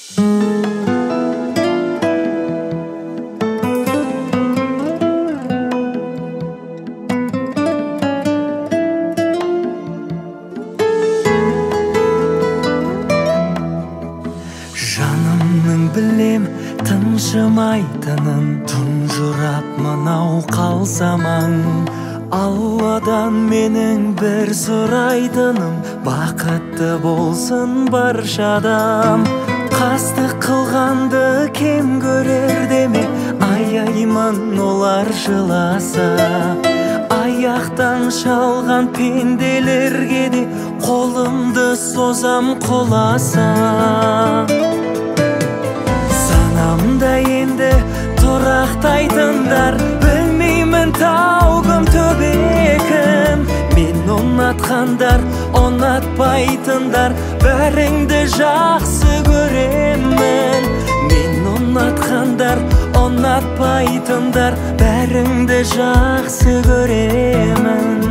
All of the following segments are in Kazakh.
Жанымның білем тыншымайтынын, тұнжырап мынау қалсамаң. Алладан менің бір сұрайтыным, бақытты болсын барша адам. Қастық қылғанды кем көрер деме, аяймын олар жыласа. Аяқтан шалған пенделерге де қолымды созам құласа. Санамда енді тұрақтайтындар, білмеймін таугым төбекім. Мен ұнатқандар, ұнатпайтындар, бәріңді жақсы көремін. Мен ұнатқандар, ұнатпайтындар, бәріңді жақсы көремін.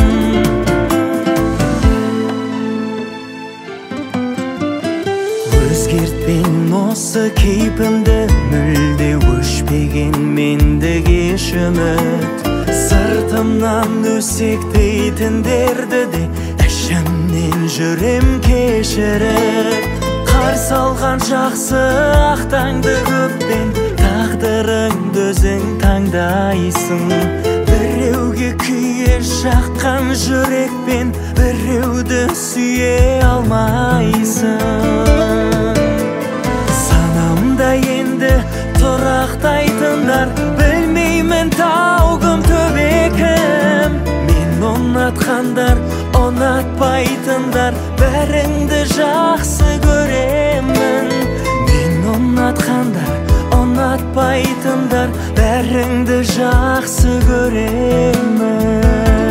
Өзгертпен осы кейпімді, мүлде өшпеген мендігі үміт. Сыртымнан өсектейтіндерді де ішімнен жүрем кешіріп. Қарсы алған жақсы ақтаңды көппен, тағдырыңды өзің таңдайсың. Біреуге күйе жаққан жүрекпен, біреуді сүйе алмайсың. Санамда енді тұрақтайтындар, білмеймін таугым төбекім. Мен ұнатқандар, ұнатпайтындар, бәріңді жақсы көремін. Мен ұнатқандар, ұнатпайтындар, бәріңді жақсы көремін.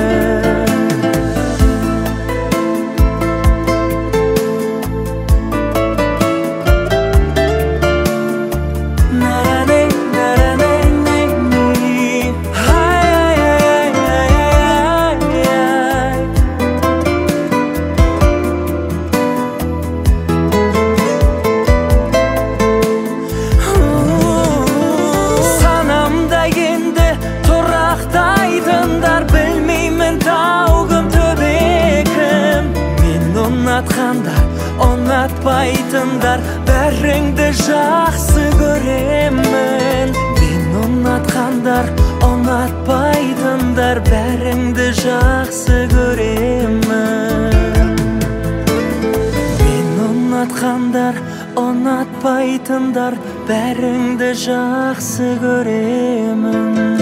Ұнатқандар, ұнатпайтындар, бәріңді жақсы көремін. Мен ұнатқандар, ұнатпайтындар, бәріңді жақсы көремін. Мен ұнатқандар, ұнатпайтындар, бәріңді жақсы көремін.